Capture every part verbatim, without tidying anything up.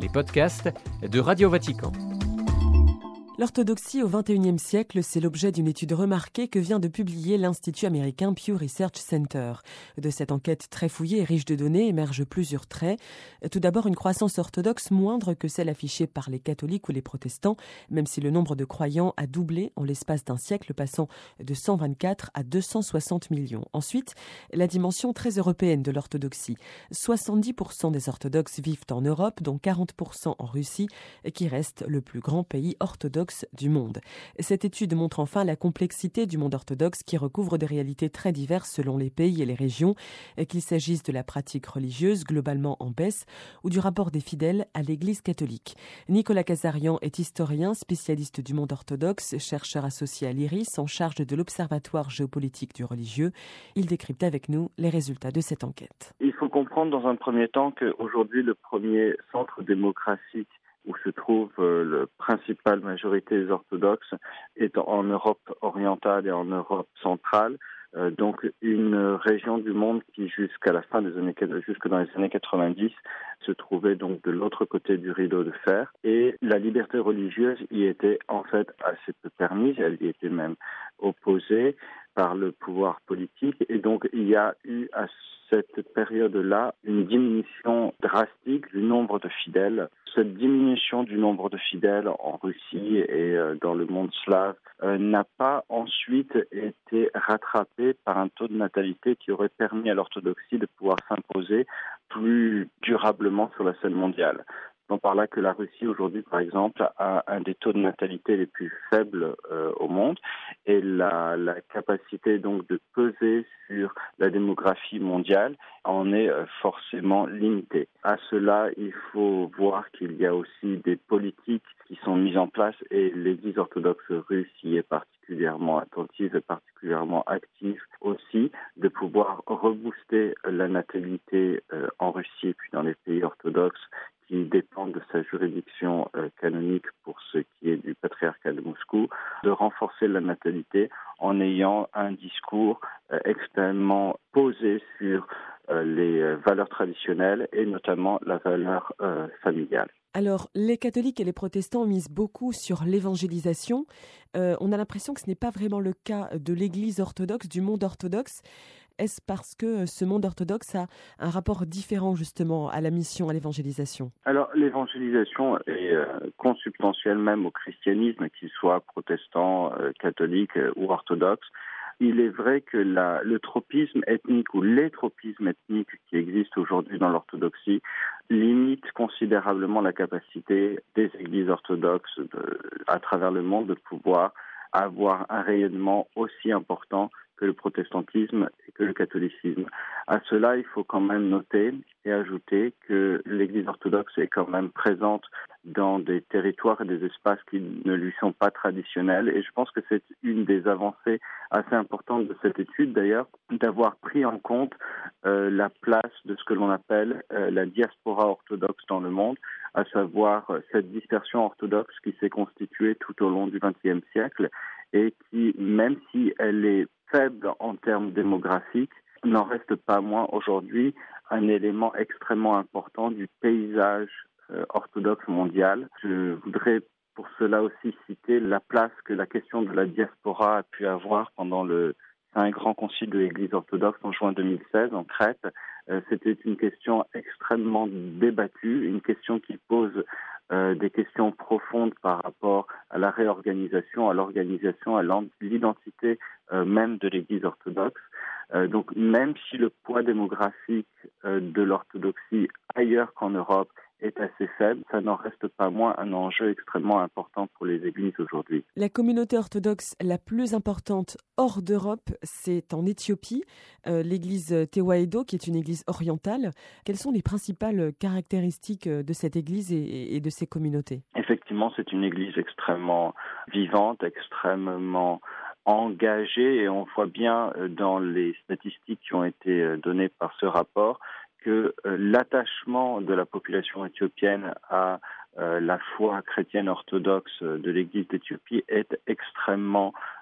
podcasts de Radio Vatican. L'orthodoxie au vingt et unième siècle, c'est l'objet d'une étude remarquée que vient de publier l'Institut américain Pew Research Center. De cette enquête très fouillée et riche de données émergent plusieurs traits. Tout d'abord, une croissance orthodoxe moindre que celle affichée par les catholiques ou les protestants, même si le nombre de croyants a doublé en l'espace d'un siècle, passant de cent vingt-quatre à deux cent soixante millions. Ensuite, la dimension très européenne de l'orthodoxie. soixante-dix pour cent des orthodoxes vivent en Europe, dont quarante pour cent en Russie, qui reste le plus grand pays orthodoxe du monde. Cette étude montre enfin la complexité du monde orthodoxe qui recouvre des réalités très diverses selon les pays et les régions, qu'il s'agisse de la pratique religieuse globalement en baisse ou du rapport des fidèles à l'Église catholique. Nicolas Casarian est historien, spécialiste du monde orthodoxe, chercheur associé à l'I R I S en charge de l'Observatoire géopolitique du religieux. Il décrypte avec nous les résultats de cette enquête. Il faut comprendre dans un premier temps qu'aujourd'hui le premier centre démocratique où se trouve euh, la principale majorité des orthodoxes est en Europe orientale et en Europe centrale, euh, donc une région du monde qui jusqu'à la fin des années, jusque dans les années quatre-vingt-dix, se trouvait donc de l'autre côté du rideau de fer, et la liberté religieuse y était en fait assez peu permise, elle y était même opposée par le pouvoir politique, et donc il y a eu à cette période-là une diminution drastique du nombre de fidèles. Cette diminution du nombre de fidèles en Russie et dans le monde slave euh, n'a pas ensuite été rattrapée par un taux de natalité qui aurait permis à l'orthodoxie de pouvoir s'imposer plus durablement sur la scène mondiale. On par là que la Russie aujourd'hui, par exemple, a un des taux de natalité les plus faibles euh, au monde, et la, la capacité donc de peser sur la démographie mondiale en est euh, forcément limitée. À cela, il faut voir qu'il y a aussi des politiques qui sont mises en place, et l'Église orthodoxe russe y est particulièrement attentive et particulièrement active aussi, de pouvoir rebooster la natalité euh, en Russie et puis dans les pays orthodoxes qui dépendent de sa juridiction euh, canonique pour ce qui est du patriarcat de Moscou, de renforcer la natalité en ayant un discours euh, extrêmement posé sur euh, les euh, valeurs traditionnelles et notamment la valeur euh, familiale. Alors, les catholiques et les protestants misent beaucoup sur l'évangélisation. Euh, on a l'impression que ce n'est pas vraiment le cas de l'Église orthodoxe, du monde orthodoxe. Est-ce parce que ce monde orthodoxe a un rapport différent justement à la mission, à l'évangélisation ? Alors l'évangélisation est euh, consubstantielle même au christianisme, qu'il soit protestant, euh, catholique euh, ou orthodoxe. Il est vrai que la, le tropisme ethnique ou les tropismes ethniques qui existent aujourd'hui dans l'orthodoxie limitent considérablement la capacité des églises orthodoxes de, à travers le monde de pouvoir avoir un rayonnement aussi important que le protestantisme et que le catholicisme. À cela, il faut quand même noter et ajouter que l'Église orthodoxe est quand même présente dans des territoires et des espaces qui ne lui sont pas traditionnels. Et je pense que c'est une des avancées assez importantes de cette étude, d'ailleurs, d'avoir pris en compte euh, la place de ce que l'on appelle euh, la diaspora orthodoxe dans le monde, à savoir euh, cette dispersion orthodoxe qui s'est constituée tout au long du vingtième siècle et qui, même si elle est faible en termes démographiques, n'en reste pas moins aujourd'hui un élément extrêmement important du paysage euh, orthodoxe mondial. Je voudrais pour cela aussi citer la place que la question de la diaspora a pu avoir pendant le Saint Grand Concile de l'Église orthodoxe en juin deux mille seize en Crète. Euh, c'était une question extrêmement débattue, une question qui pose Euh, des questions profondes par rapport à la réorganisation, à l'organisation, à l'identité euh, même de l'Église orthodoxe. Euh, donc même si le poids démographique euh, de l'orthodoxie ailleurs qu'en Europe est assez faible, ça n'en reste pas moins un enjeu extrêmement important pour les églises aujourd'hui. La communauté orthodoxe la plus importante hors d'Europe, c'est en Éthiopie, euh, l'église Tewahedo, qui est une église orientale. Quelles sont les principales caractéristiques de cette église et, et de ces communautés ? Effectivement, c'est une église extrêmement vivante, extrêmement engagée, et on voit bien dans les statistiques qui ont été données par ce rapport que euh, l'attachement de la population éthiopienne à euh, la foi chrétienne orthodoxe de l'Église d'Éthiopie est extrêmement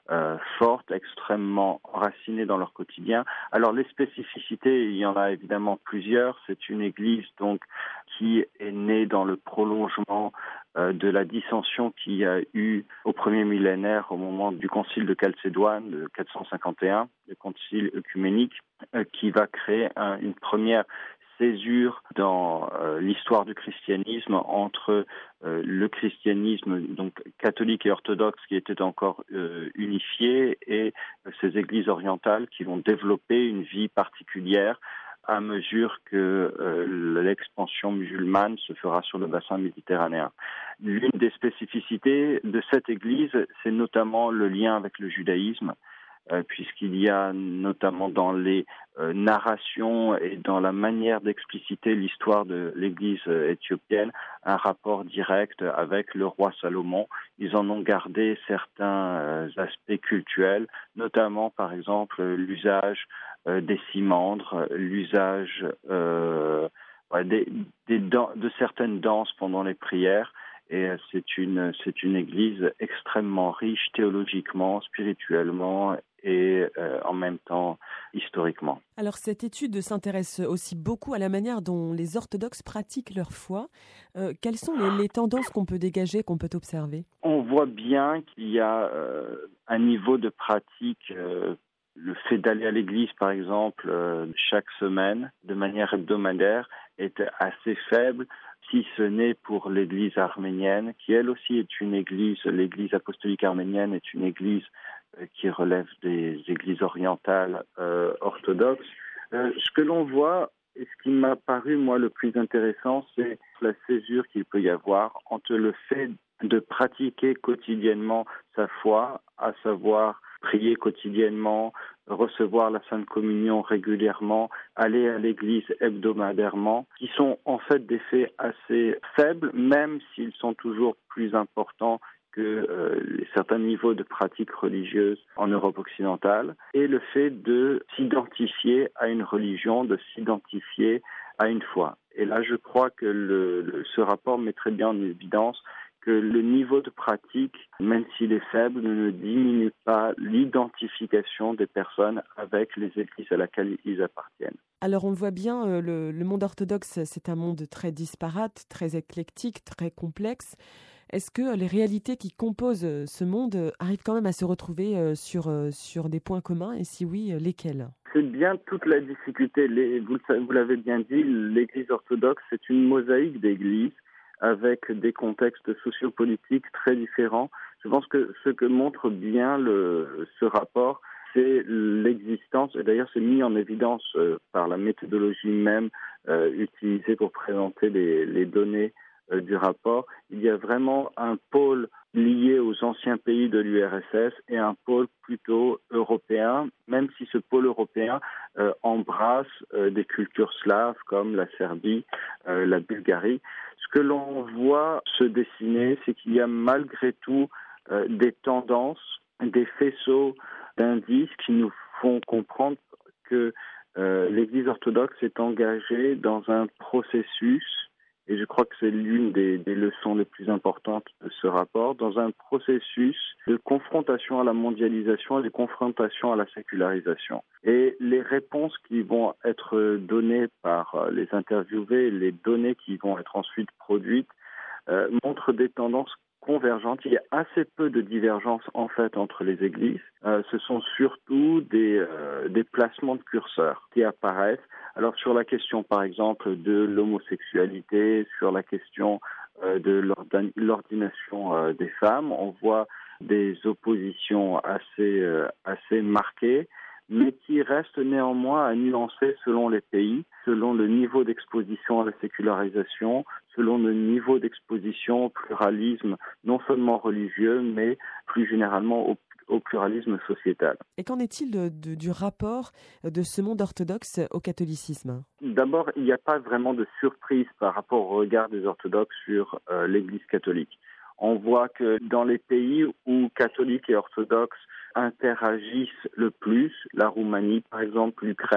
euh, fortes, extrêmement enracinées dans leur quotidien. Alors les spécificités, il y en a évidemment plusieurs. C'est une église donc qui est née dans le prolongement euh, de la dissension qu'il y a eu au premier millénaire au moment du concile de Chalcédoine de quatre cent cinquante et un, le concile œcuménique, euh, qui va créer un, une première césure dans euh, l'histoire du christianisme entre euh, le christianisme donc catholique et orthodoxe qui étaient encore euh, unifiés et euh, ces églises orientales qui vont développer une vie particulière à mesure que euh, l'expansion musulmane se fera sur le bassin méditerranéen. L'une des spécificités de cette église, c'est notamment le lien avec le judaïsme, euh, puisqu'il y a notamment dans les euh, narrations et dans la manière d'expliciter l'histoire de l'église euh, éthiopienne un rapport direct avec le roi Salomon. Ils en ont gardé certains euh, aspects cultuels, notamment par exemple l'usage euh, des cimandres, l'usage euh, ouais, des, des dan- de certaines danses pendant les prières. Et c'est une, c'est une église extrêmement riche théologiquement, spirituellement et euh, en même temps historiquement. Alors cette étude s'intéresse aussi beaucoup à la manière dont les orthodoxes pratiquent leur foi. Euh, quelles sont les, les tendances qu'on peut dégager, qu'on peut observer ? On voit bien qu'il y a euh, un niveau de pratique, euh, le fait d'aller à l'église par exemple euh, chaque semaine de manière hebdomadaire est assez faible, si ce n'est pour l'église arménienne, qui elle aussi est une église, l'église apostolique arménienne est une église euh, qui relève des églises orientales euh, orthodoxes. Euh, ce que l'on voit, et ce qui m'a paru moi le plus intéressant, c'est la césure qu'il peut y avoir entre le fait de pratiquer quotidiennement sa foi, à savoir prier quotidiennement, recevoir la Sainte Communion régulièrement, aller à l'église hebdomadairement, qui sont en fait des faits assez faibles, même s'ils sont toujours plus importants que euh, certains niveaux de pratique religieuse en Europe occidentale, et le fait de s'identifier à une religion, de s'identifier à une foi. Et là, je crois que le, le, ce rapport met très bien en évidence que le niveau de pratique, même s'il est faible, ne diminue pas l'identification des personnes avec les églises à laquelle ils appartiennent. Alors on le voit bien, euh, le, le monde orthodoxe, c'est un monde très disparate, très éclectique, très complexe. Est-ce que les réalités qui composent ce monde arrivent quand même à se retrouver sur, sur des points communs, et si oui, lesquels ? C'est bien toute la difficulté. Les, vous, vous l'avez bien dit, l'Église orthodoxe, c'est une mosaïque d'églises avec des contextes sociopolitiques très différents. Je pense que ce que montre bien le, ce rapport, c'est l'existence, et d'ailleurs c'est mis en évidence euh, par la méthodologie même euh, utilisée pour présenter les, les données euh, du rapport. Il y a vraiment un pôle lié aux anciens pays de l'U R S S et un pôle plutôt européen, même si ce pôle européen euh, embrasse euh, des cultures slaves comme la Serbie, euh, la Bulgarie. Ce que l'on voit se dessiner, c'est qu'il y a malgré tout euh, des tendances, des faisceaux d'indices qui nous font comprendre que euh, l'Église orthodoxe est engagée dans un processus, et je crois que c'est l'une des, des leçons les plus importantes de ce rapport, dans un processus de confrontation à la mondialisation et de confrontation à la sécularisation. Et les réponses qui vont être données par les interviewés, les données qui vont être ensuite produites, euh, montrent des tendances convergentes. Il y a assez peu de divergences en fait entre les églises. Euh, ce sont surtout des, euh, des placements de curseurs qui apparaissent. Alors sur la question par exemple de l'homosexualité, sur la question euh, de l'ordination euh, des femmes, on voit des oppositions assez, euh, assez marquées, mais qui restent néanmoins à nuancer selon les pays, selon le niveau d'exposition à la sécularisation, selon le niveau d'exposition au pluralisme, non seulement religieux, mais plus généralement au, au pluralisme sociétal. Et qu'en est-il de, de, du rapport de ce monde orthodoxe au catholicisme ? D'abord, il n'y a pas vraiment de surprise par rapport au regard des orthodoxes sur euh, l'Église catholique. On voit que dans les pays où catholiques et orthodoxes interagissent le plus, la Roumanie par exemple, l'Ukraine,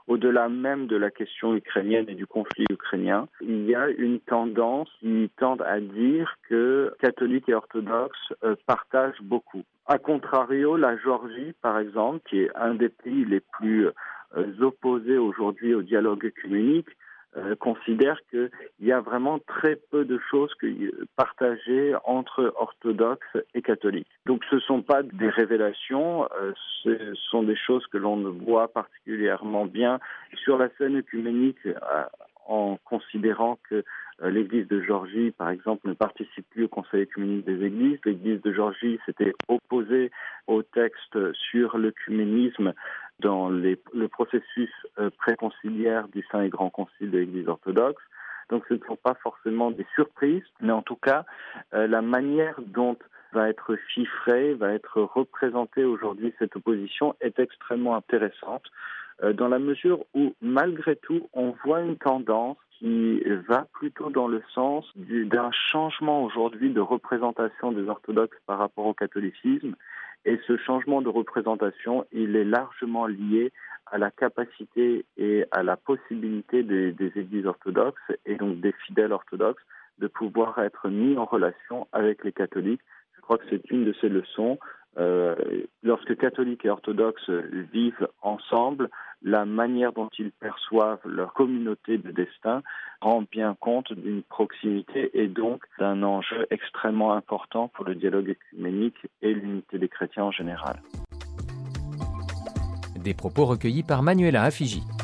au-delà même de la question ukrainienne et du conflit ukrainien, il y a une tendance qui tend à dire que catholiques et orthodoxes euh, partagent beaucoup. A contrario, la Géorgie, par exemple, qui est un des pays les plus euh, opposés aujourd'hui au dialogue œcuménique, Euh, considère qu'il y a vraiment très peu de choses que, euh, partagées entre orthodoxes et catholiques. Donc ce ne sont pas des révélations, euh, ce sont des choses que l'on voit particulièrement bien sur la scène œcuménique euh, en considérant que euh, l'Église de Géorgie, par exemple, ne participe plus au Conseil œcuménique des Églises. L'Église de Géorgie s'était opposée au texte sur l'œcuménisme dans les, le processus euh, préconciliaire du Saint et Grand Concile de l'Église orthodoxe. Donc ce ne sont pas forcément des surprises, mais en tout cas, euh, la manière dont va être chiffrée, va être représentée aujourd'hui cette opposition est extrêmement intéressante, euh, dans la mesure où, malgré tout, on voit une tendance qui va plutôt dans le sens du, d'un changement aujourd'hui de représentation des orthodoxes par rapport au catholicisme. Et ce changement de représentation, il est largement lié à la capacité et à la possibilité des, des églises orthodoxes et donc des fidèles orthodoxes de pouvoir être mis en relation avec les catholiques. Je crois que c'est une de ces leçons. Euh, lorsque catholiques et orthodoxes vivent ensemble, la manière dont ils perçoivent leur communauté de destin rend bien compte d'une proximité et donc d'un enjeu extrêmement important pour le dialogue œcuménique et l'unité des chrétiens en général. Des propos recueillis par Manuela Afigi.